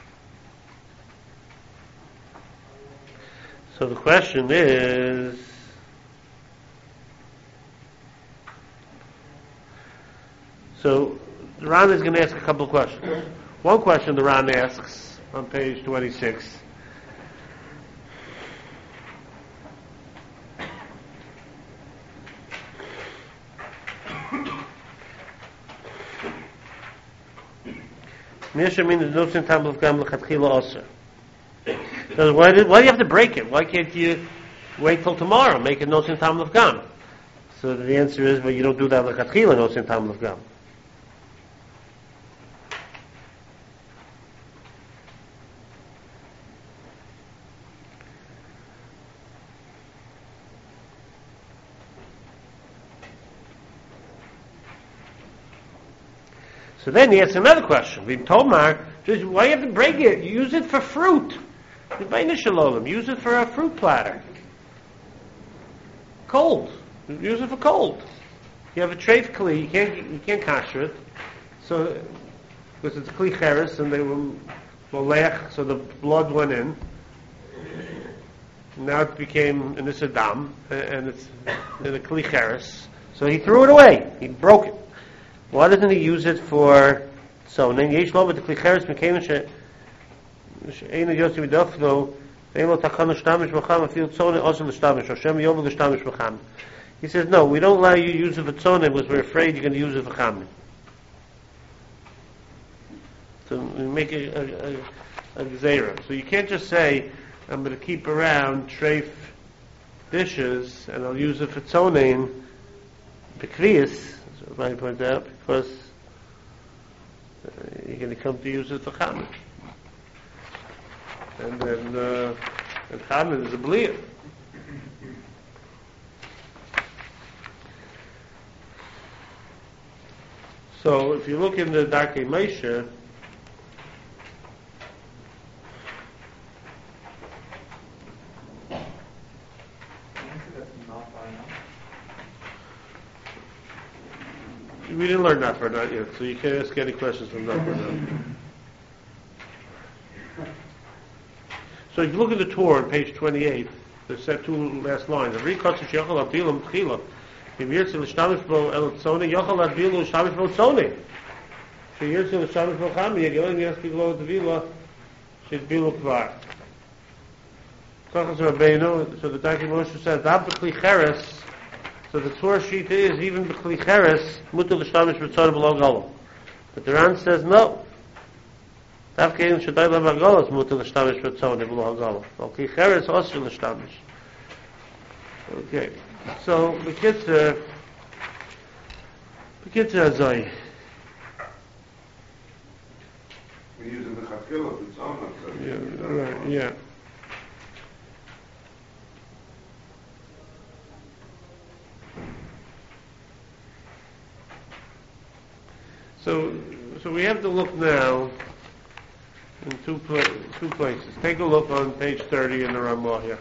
So the question is, so the Ran is going to ask a couple of questions. One question the Ran asks on page twenty-six. Nisha means no sin time of gam lechatchila also. Because why do why do you have to break it? Why can't you wait till tomorrow, make it no sin time of gam? So the answer is, well, you don't do that lechatchila no sin time of gam. So then he asks another question. We've told Mark, why do you have to break it? You use it for fruit. Use it for a fruit platter. Cold. Use it for cold. You have a treif kli, you can't you can't kasher it. So because it's kli cheres and they were molech, so the blood went in. Now it became an isadam and it's in a kli cheres. So he threw it away. He broke it. Why doesn't he use it for soning? Yesh lo mit klicheres mekem she sheina yosef dafno ve'lo takanu shtamish b'cham afil tzone also l'shtamish Hashem yom l'shtamish b'cham. He says no, we don't allow you to use it for tzone because we're afraid you're going to use it for cham. So we make a a, a, a gzeira. So you can't just say I'm going to keep around treif dishes and I'll use it for tzonein bekriyas. I point out because uh, you're going to come to use it for chametz, and then uh, and chametz is a bliyah. So if you look in the Darkei Moshe, we didn't learn that for not yet, so you can't ask any questions from that for now. So if you look at the Torah on page twenty-eight, there's set two last lines. Every kosher yochal abilam tchila, if yirtzi l'shtamish bo el tzoni, yochal abilu l'shtamish bo tzoni. If yirtzi l'shtamish bo chami, yagilin yeski glo t'vila, shit bilu kvar. So the Darkei Moshe says, that b'kli cheres. So the Torah sheet is even b'kli cheres mutar l'shtamish b'tzoni below galam. But the Ran says no. Davkein shadai l'magalas mutar l'shtamish b'tzoni below galam. B'kli cheres also l'shtamish. Okay. So the kids are the kids are zay. We're using the chatkilah, it's on it. Yeah. Right. Yeah. So, so we have to look now in two pla- two places. Take a look on page thirty in the Ramah here.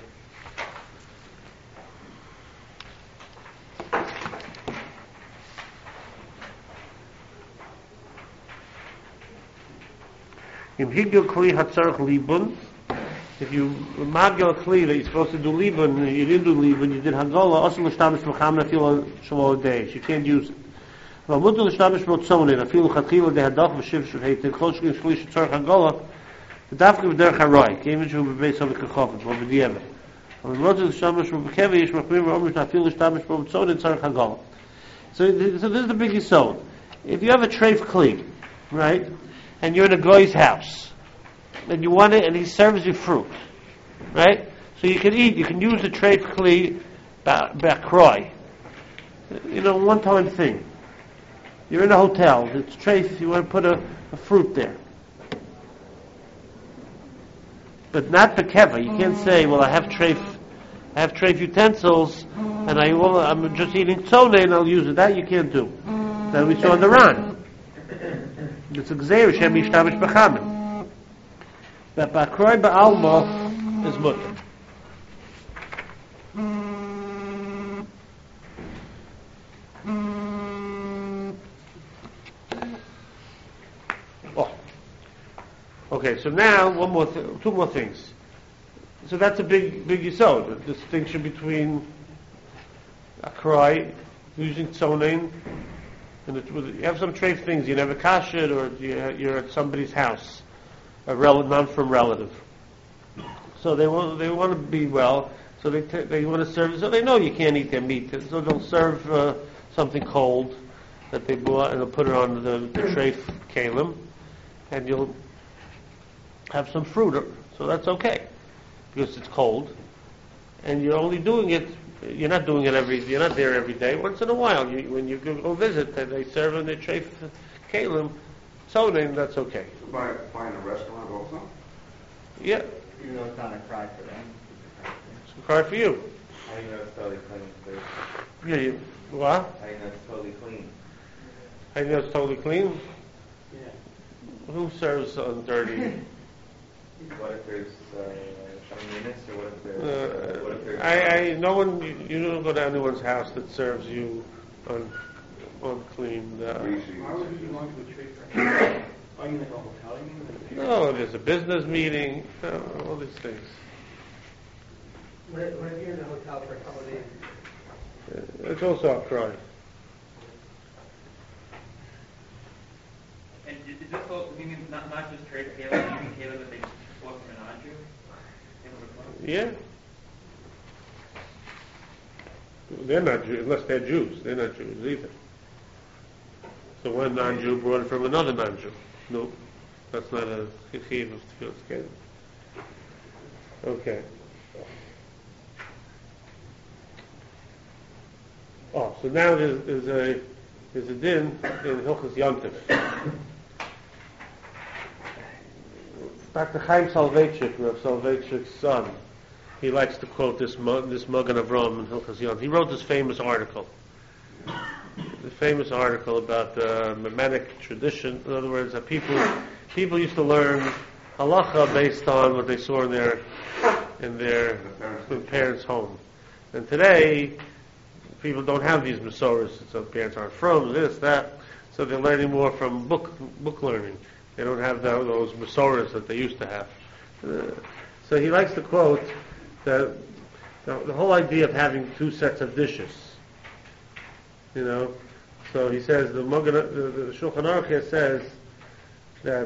Im higel kli hatzarch libun, if you magil kli that you're supposed to do libun, and you didn't do libun, you did hagola, also l'shtamish b'chamna fil shelo days. You can't use it. But mutu l'shtamish b'otzonin, afilu chatchila dehadach v'shiv shveitin, chol shkin shlish tzorch hagola, v'dafke v'derech haroi, k'evin shu b'beis havi kachofet, or b'dieva. But mutu l'shtamish b'kevi, yish machmir v'omish afilu l'shtamish b'otzonin tzorch hagola. So, so this is the big yisod. If you have a treif kli, right, and you're in a guy's house, and you want it, and he serves you fruit, right? So you can eat, you can use the treif kli ba'kroi. You know, one-time thing. You're in a hotel, it's treif, you want to put a, a fruit there. But not bekeva. You can't say, well, I have treif, I have treif utensils, and I, well, I'm just eating tzone, and I'll use it. That you can't do. That we saw in the Ran. It's a gzeir, shem yishtamish b'chamin. That ba'kroi ba'alma is mutter. Oh. Okay, so now one more, th- two more things. So that's a big, big yisod, the distinction between akroi, using tzonein, and it, you have some treif things, you never kash it, or you're at somebody's house. A rel- non-from relative. So they want they want to be well. So they t- they want to serve. So they know you can't eat their meat. So they'll serve uh, something cold that they bought, and they'll put it on the, the treif kalim, and you'll have some fruit. So that's okay because it's cold, and you're only doing it. You're not doing it every. You're not there every day. Once in a while, you, when you go visit, and they serve in their treif kalim. So then that's okay. Buy, buy in a restaurant also? Yeah. Even though it's not a cry for them. It's a cry for you. How do you know it's totally clean? First? Yeah, you, what? How do you know it's totally clean? How do you know it's totally clean? Yeah. Who serves on dirty? What if there's uh, cleanliness, or what if there's... Uh, what if there's I, I, no one, you, you don't go to anyone's house that serves you on, unclean. Uh, Greasy. Why would you belong to a trade for? Oh, you mean like a hotel? You mean? no, there's a business meeting, uh, all these things. What if, what if you're in a hotel for a couple of days? Uh, it's also a cry. And is is this all, I mean, not, not just trade Caleb, even Caleb that they bought from an non-Jew? Yeah. They're not Jews, unless they're Jews. They're not Jews either. So one non-Jew brought it from another non-Jew. No, that's not a chiv of tefillas kelim. Okay. Oh, so now there's, there's a there's a din in Hilchos Yontif. Doctor Chaim Soloveitchik, Rav Soloveitchik's son, he likes to quote this this Magen Avram in Hilchos Yontif. He wrote this famous article. The famous article about the Maimonic tradition. In other words, that people people used to learn halacha based on what they saw in their in their parents' home. And today, people don't have these masoras. So parents aren't from this, that. So they're learning more from book book learning. They don't have the, those masoras that they used to have. Uh, so he likes to quote that the, the whole idea of having two sets of dishes. You know, so he says the Magen, the, the Shulchan Aruch here says that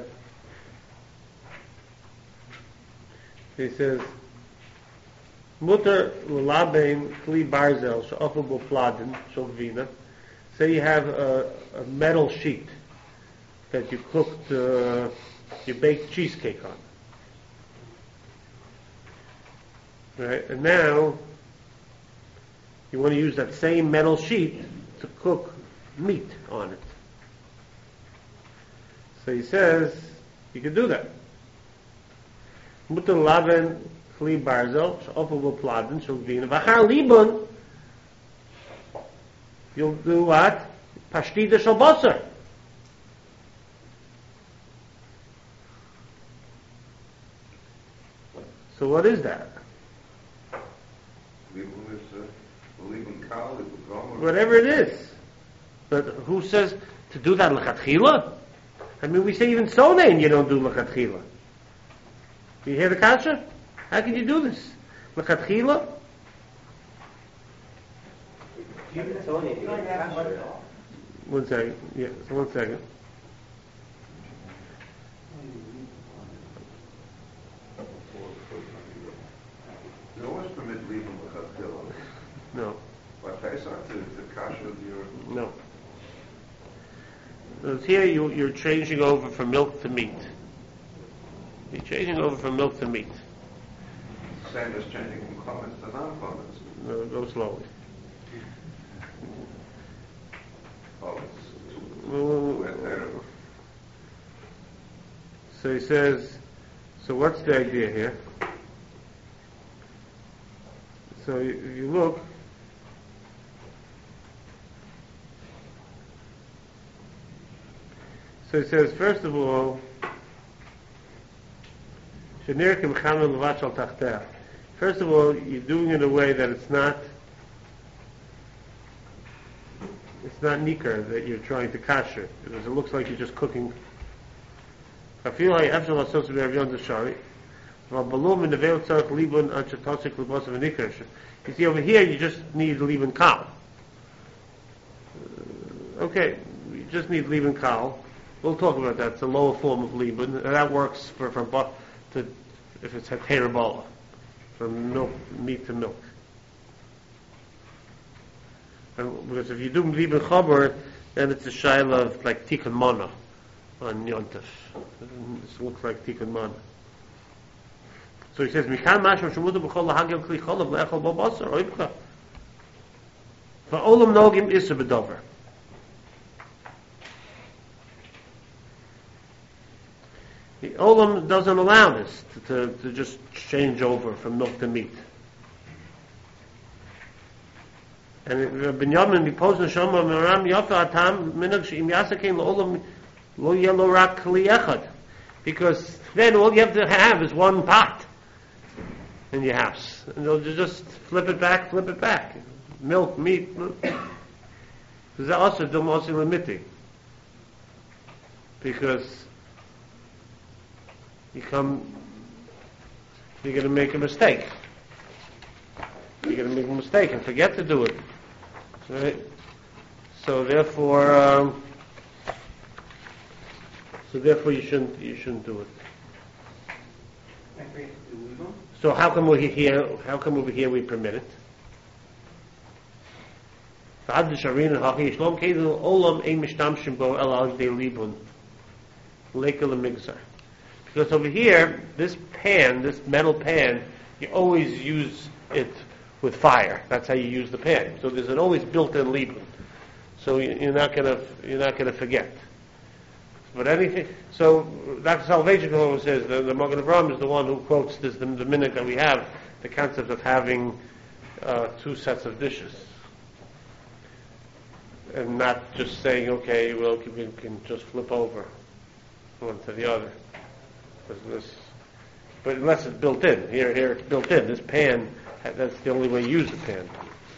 he says mutter ulabein kli barzel she'ofel bo pladin shovina. Say you have a, a metal sheet that you cooked, uh, you baked cheesecake on, right? And now you want to use that same metal sheet to cook meat on it. So he says you can do that. Mutter laven kli barzel she'ofel bo pladin shovina v'achar libun. You'll do what? Pashtida shel basar. So what is that? Whatever it is. But who says to do that l'chatchila? I mean, we say even sonein you don't do l'chatchila. Do you hear the kasha? How can you do this? L'chatchila? Tony, you don't have one at all. One second. Yeah, so one second. You always permit leaving l'chatchila. No, By Pesach to, to kasher your... no. So here you, you're changing over from milk to meat. You're changing over from milk to meat. Same as changing from comments to non-comments. No, go slowly. Oh, it's too, Well, too entire. So he says, so what's the idea here? So you, if you look, so he says, first of all, first of all, you're doing it in a way that it's not, it's not nikar that you're trying to kasher, because it looks like you're just cooking. I feel like after the sauce of the shari, well, balum in the veil tzarich libun achatosik libos of a nikar. You see over here, you just need libun kal. Okay, you just need libun kal. We'll talk about that. It's a lower form of libun, and that works for from to if it's a terabala, from milk meat to milk. And because if you do libun chaber, then it's a shaila of like tikkun mana on yontif. This looks like tikkun mana. So he says, "Mikan mashma shemudu b'chol lahagel kli cholav le'echol bo basar oibcha." Va'olam nogim isa b'dover. The olam doesn't allow this to, to, to just change over from milk to meat. And Binyamin b'poz neshama meram yafa atam minag she'im yasakein la'olam lo yelo rak kli echad, because then all you have to have is one pot in your house, and they'll just flip it back, flip it back, milk, meat. Because that also don't also limit, because you come, you're going to make a mistake. You're going to make a mistake and forget to do it. Right? So therefore, um, so therefore you shouldn't you shouldn't do it. So how come over here? How come over here we permit it? Because over here, this pan, this metal pan, you always use it with fire. That's how you use the pan. So there's an always built-in libun. So you're not gonna you're not gonna forget. But anything. So Doctor Salvation says the, the Magen Avraham is the one who quotes this the, the minute that we have the concept of having uh, two sets of dishes, and not just saying, okay, well, we can, can just flip over one to the other. This, but unless it's built in, here, here it's built in. This pan, that's the only way you use the pan.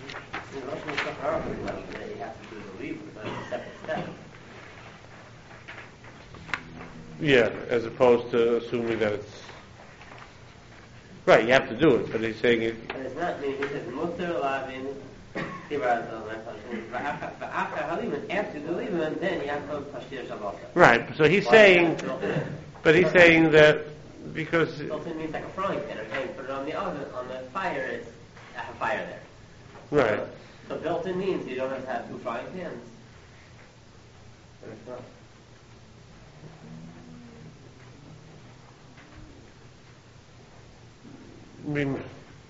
Yeah, as opposed to assuming that it's right. You have to do it, but he's saying it. And it's not. I mean, he says mutter lavin. After the leaving, then you have to pashtir shabbat. Right. So he's saying, but he's saying that because built-in means like a frying pan, or you put it on the oven, on the fire. It's I have fire there. Right. So, so built-in means you don't have to have two frying pans. But it's not. I mean,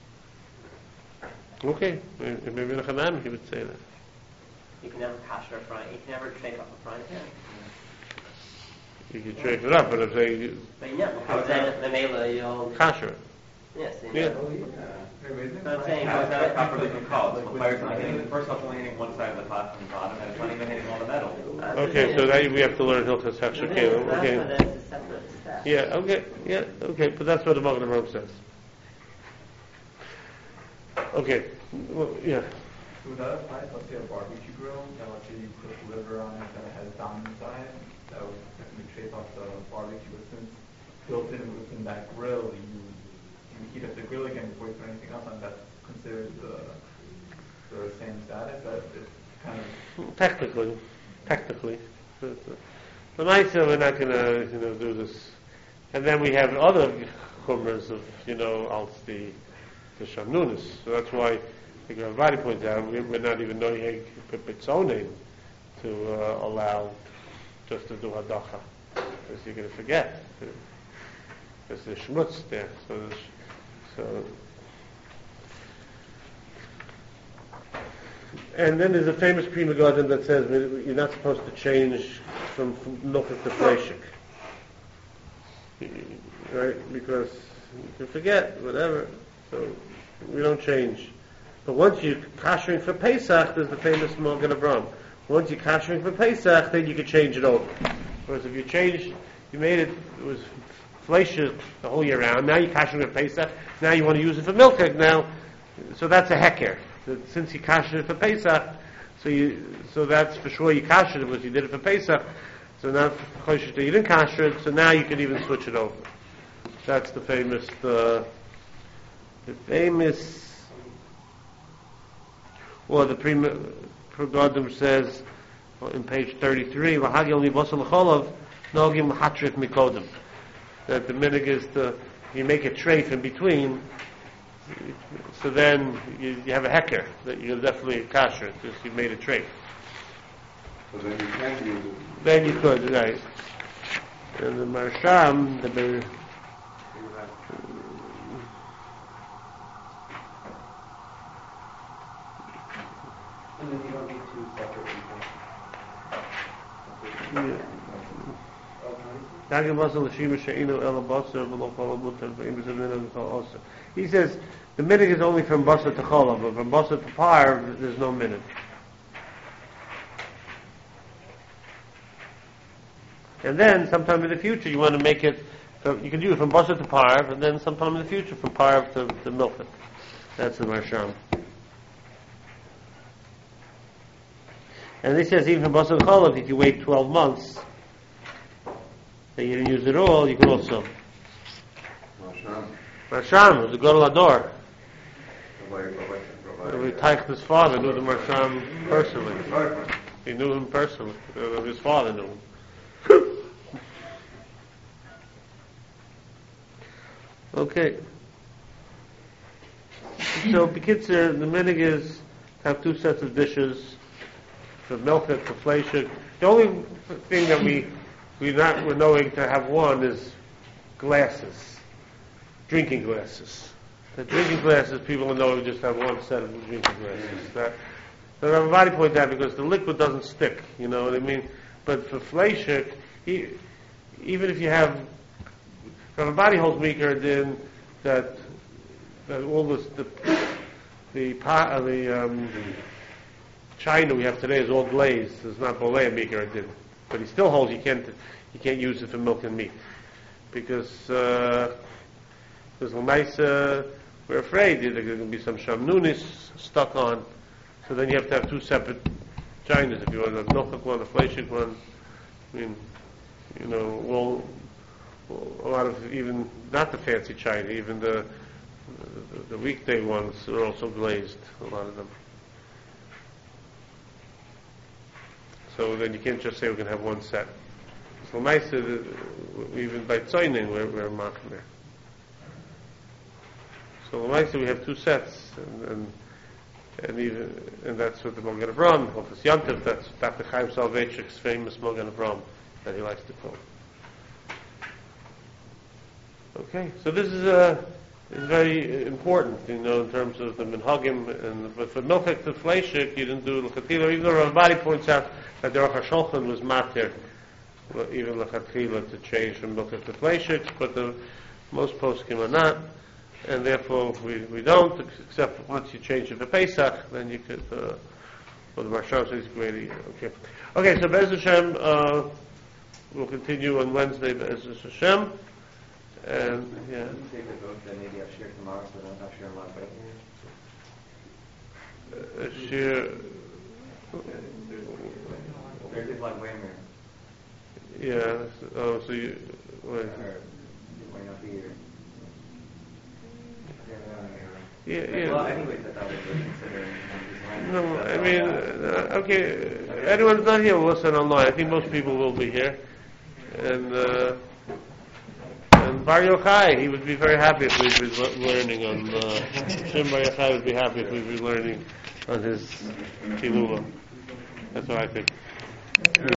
okay, maybe in a Hanan he would say that. You can never kasher a frying. You can never trafe up a frying pan. You can trace it up, but I'm saying you But yeah, because then the mela you'll kasher it. yes. Yeah. I'm saying, how is that a proper different call? So the fire's not hitting, first off, only hitting one side of the pot from the bottom, and it's not even hitting all the metal. Okay, so that we have to learn Hilchas Hechsher Kelim. Okay. That's a separate step. Yeah. Okay. Yeah. Okay. But that's what the Magen Avraham says. Okay. Well, yeah. So would that apply to, let's say, a barbecue grill, and let's say you cook liver on it, and it has dam inside, that would technically trace off the barbecue, but since built in within that grill, you and you heat up the grill again before you put anything else on, that's considered the, the same status? That it's kind of... Technically, technically. But, uh, the Maisa, we're not going to, you know, do this. And then we have other chumras of, you know, als the, the shamnunis. So that's why, like everybody points out, we, we're not even knowing its own name to uh, allow just to do hadacha. Because you're going to forget. There's the shmutz there. So, there's, so and then there's a famous Prima Garden that says you're not supposed to change from Nuchak to Fleshik. Right? Because you can forget, whatever. So we don't change. But once you're kashering for Pesach, there's the famous Magen Avraham. Once you're kashering for Pesach, then you can change it over. Whereas if you change, you made it, it was Fleshik the whole year round, now you're kashering for Pesach, now you want to use it for Milchak now, so that's a heker. Since you kashed it for Pesach, so you, so that's for sure you kashed it because you did it for Pesach. So now you didn't kasher it, so now you can even switch it over. That's the famous, the, the famous, or the Prima Garden says well, in page thirty-three, "Lahagi only basal l'cholav nogim hatrif mikodim." That the minig is to you make a treif in between. So then you, you have a hecker that you're definitely a kasher because you made a trait. So then you can't use it. Then you could, right? And the Marsham, the Ber- And then you don't need two separate people. yeah. He says the minig is only from basar to cholav, but from basar to par there's no minig. And then sometime in the future you want to make it, from, you can do it from basar to par, and then sometime in the future from par to, to milchik. That's the marsham. And this says even from basar to cholav, if you wait twelve months, that you didn't use it all, you can also. Marsham. Marsham was a Gadol Ador. Rabbi- Rabbi- Rabbi- Rabbi Teichner's father knew the Marsham personally. Right. He knew him personally. Uh, his father knew him. Okay. So, Bekitzer, the minig is to have two sets of dishes for milchik, for fleshik. The only thing that we we not we're knowing to have one is glasses, drinking glasses. The drinking glasses, people know we just have one set of drinking glasses. That, but everybody points out because the liquid doesn't stick. You know what I mean? But for fleshik, he, even if you have, everybody holds weaker than that. That all this, the the pot, uh, the um, china we have today is all glazed. It's not boleh maker did, but he still holds you can't you can't use it for milk and meat because uh, because l'maisa we're afraid there's going to be some shamnunis stuck on. So then you have to have two separate chinas if you want a milchik one, a fleshik one. I mean, you know, well, a lot of even not the fancy china, even the The, the weekday ones are also glazed, a lot of them. So then you can't just say we can have one set. So nice, even by Tzoynin, we're, we're marking there. So nice, we have two sets, and, and and even and that's what the Magen Avraham, Hilchos Yantiv, that's Doctor Chaim Soloveitchik's famous Magen Avraham that he likes to quote. Okay, so this is a. Is very important, you know, in terms of the minhagim. And but for milchik to fleshik, you didn't do l'chatila. Even though everybody points out that the Aruch HaShulchan was matir, well, even l'chatila to change from milchik to fleshik, but the most poskim are not, and therefore we we don't. Except once you change it for Pesach, then you could. Uh, well, the Marshal says great. Okay, okay. So Be'ez Hashem, uh, we'll continue on Wednesday. Be'ez Hashem. And yeah. Can you take a vote that maybe I'll share tomorrow so that I'm not sharing a lot of Uh, share. There's a lot of Waymer. Yeah. Oh, so you wait. Or you might not be here. Yeah, Well, yeah. anyways, I thought we were considering design. No, That's I all mean, that. uh, okay, anyone's not here, we'll listen online. I think most people will be here. And, uh, and Bar Yochai, he would be very happy if we were le- learning on, uh, Shem Bar Yochai would be happy if we were learning on his Kilula. That's what I think.